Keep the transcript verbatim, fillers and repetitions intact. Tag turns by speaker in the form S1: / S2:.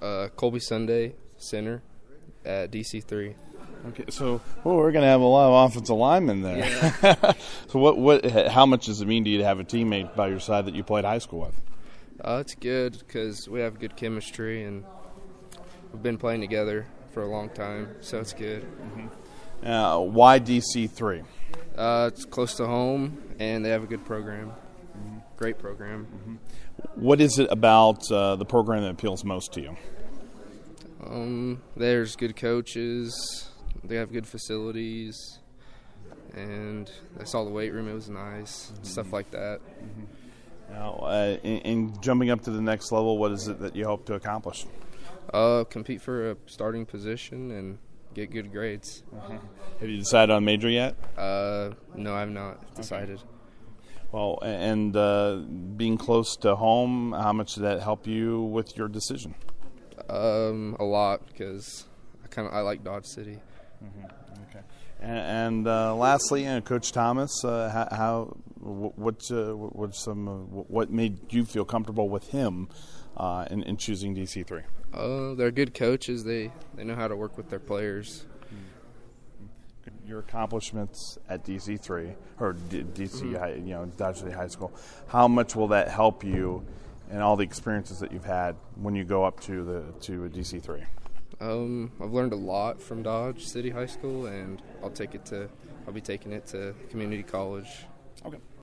S1: Uh, Colby Sunday, center at D C three.
S2: Okay, so well, we're going to have a lot of offensive linemen there.
S1: Yeah.
S2: So what, what, how much does it mean to you to have a teammate by your side that you played high school with?
S1: Uh, it's good because we have good chemistry and we've been playing together for a long time, so it's good.
S2: Mm-hmm. Uh, why D C three?
S1: Uh, it's close to home, and they have a good program. Mm-hmm. Great program.
S2: Mm-hmm. What is it about uh, the program that appeals most to you?
S1: Um, there's good coaches. They have good facilities, and I saw the weight room. It was nice, mm-hmm. stuff like that.
S2: Mm-hmm. Now, uh, in, in jumping up to the next level, what is it that you hope to accomplish?
S1: Uh, compete for a starting position and get good grades.
S2: Mm-hmm. Have you decided on major yet?
S1: Uh, no, I've not decided.
S2: Okay. Well, and uh, being close to home, how much did that help you with your decision?
S1: Um, a lot because I kind of I like Dodge City.
S2: Mm-hmm. Okay. And, and uh, lastly, uh, Coach Thomas, uh, how, how what uh, what some uh, what made you feel comfortable with him uh, in, in choosing D C three?
S1: Uh, they're good coaches. They they know how to work with their players.
S2: Your accomplishments at D C three or D- DC,
S1: mm-hmm.
S2: High, you know, Dodge City High School. How much will that help you in all the experiences that you've had when you go up to the to D C three?
S1: Um, I've learned a lot from Dodge City High School, and I'll take it to. I'll be taking it to community college.
S2: Okay.